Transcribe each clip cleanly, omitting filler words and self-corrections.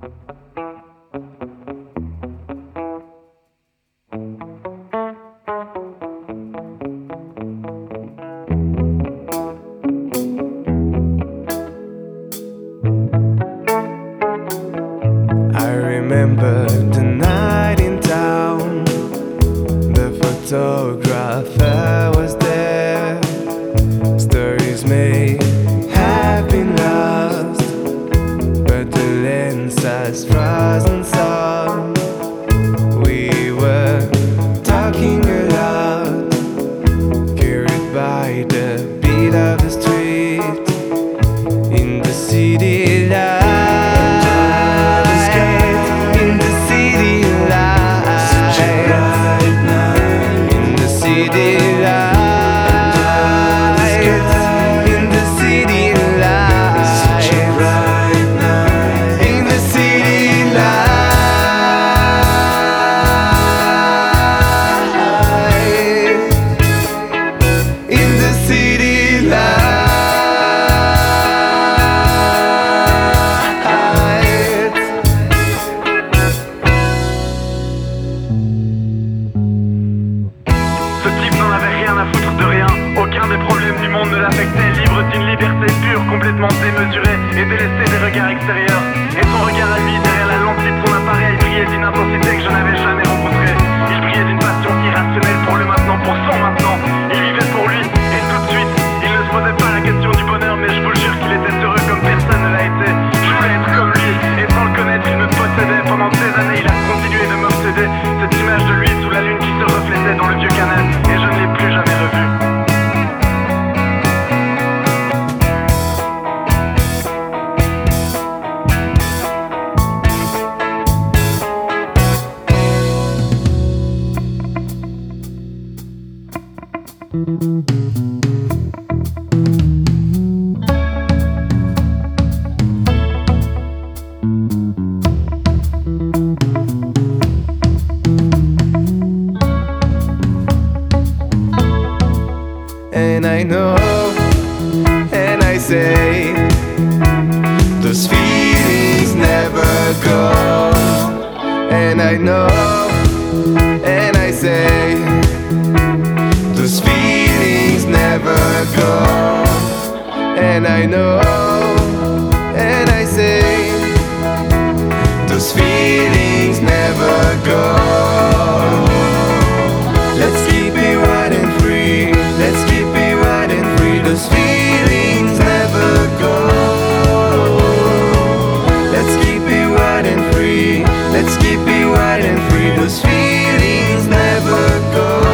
I remember the night in town. The photographer was there. Stories may have been lost, but the lens has frozen some. We were talking aloud, carried by the beat of the street in the city light. Ne l'affectait, libre d'une liberté pure, complètement démesurée et délaissée des regards extérieurs. Et son regard à lui, derrière la lentille de son appareil, brillait d'une intensité que je n'avais jamais rencontrée. Il brillait d'une passion irrationnelle pour le maintenant, pour son maintenant. Il vivait pour lui, et tout de suite, il ne se posait pas la question du bonheur, mais je vous jure qu'il était heureux comme personne ne l'a été. Je voulais être comme lui, et sans le connaître, il me possédait. Pendant des années, il a continué de m'obséder. Cette image de lui sous la lune qui se reflétait dans le vieux canal, et je ne l'ai plus jamais revu. And I know, and I say, those feelings never go. And I know, and I say, those feelings never go. And I know, and I say, those feelings never go. Let's keep it wild and free. Let's keep it wild and free. Those feelings never go. Let's keep it wild and free. Let's keep it wild and free. Those feelings never go.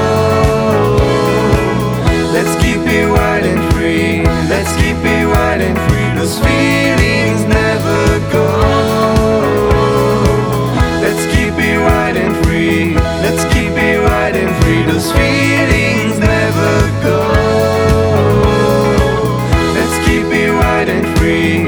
Let's keep it wild and free. Let's keep it wild and free. Those feelings never go. Let's keep it wild and free. Let's keep it wild and free. Those feelings never go. Let's keep it wild and free.